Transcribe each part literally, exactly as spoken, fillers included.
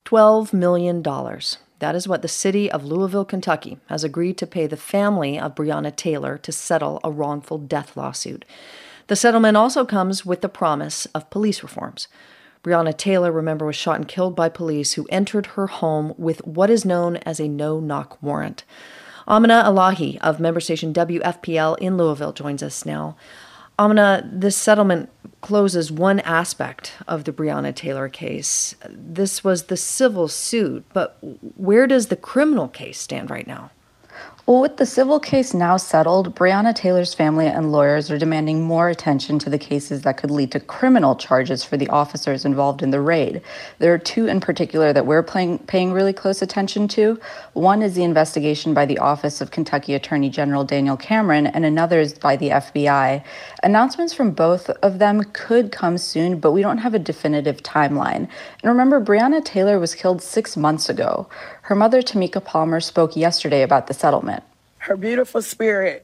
twelve million dollars. That is what the city of Louisville, Kentucky, has agreed to pay the family of Breonna Taylor to settle a wrongful death lawsuit. The settlement also comes with the promise of police reforms. Breonna Taylor, remember, was shot and killed by police who entered her home with what is known as a no-knock warrant. Amina Elahi of member station W F P L in Louisville joins us now. Amina, this settlement closes one aspect of the Breonna Taylor case. This was the civil suit, but where does the criminal case stand right now? Well, with the civil case now settled, Breonna Taylor's family and lawyers are demanding more attention to the cases that could lead to criminal charges for the officers involved in the raid. There are two in particular that we're paying, paying really close attention to. One is the investigation by the Office of Kentucky Attorney General Daniel Cameron, and another is by the F B I. Announcements from both of them could come soon, but we don't have a definitive timeline. And remember, Breonna Taylor was killed six months ago. Her mother, Tamika Palmer, spoke yesterday about the settlement. Her beautiful spirit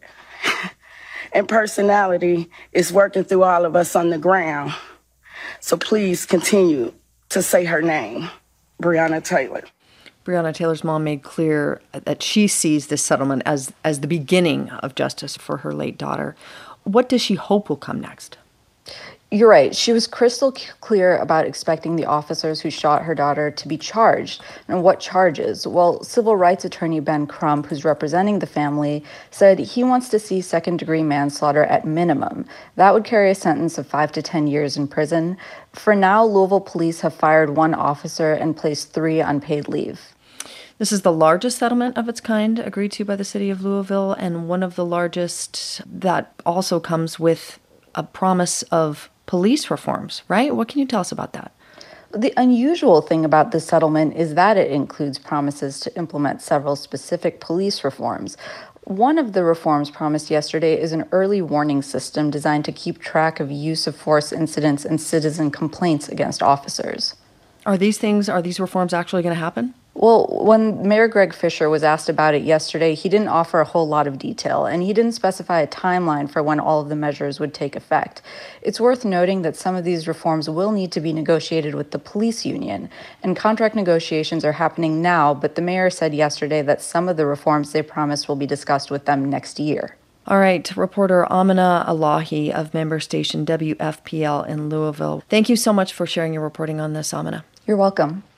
and personality is working through all of us on the ground. So please continue to say her name, Breonna Taylor. Breonna Taylor's mom made clear that she sees this settlement as, as the beginning of justice for her late daughter. What does she hope will come next? You're right. She was crystal clear about expecting the officers who shot her daughter to be charged. And what charges? Well, civil rights attorney Ben Crump, who's representing the family, said he wants to see second-degree manslaughter at minimum. That would carry a sentence of five to ten years in prison. For now, Louisville police have fired one officer and placed three on paid leave. This is the largest settlement of its kind agreed to by the city of Louisville, and one of the largest that also comes with a promise of police reforms, right? What can you tell us about that? The unusual thing about this settlement is that it includes promises to implement several specific police reforms. One of the reforms promised yesterday is an early warning system designed to keep track of use of force incidents and citizen complaints against officers. Are these things, are these reforms actually going to happen? Well, when Mayor Greg Fisher was asked about it yesterday, he didn't offer a whole lot of detail, and he didn't specify a timeline for when all of the measures would take effect. It's worth noting that some of these reforms will need to be negotiated with the police union, and contract negotiations are happening now, but the mayor said yesterday that some of the reforms they promised will be discussed with them next year. All right, reporter Amina Elahi of member station W F P L in Louisville. Thank you so much for sharing your reporting on this, Amina. You're welcome.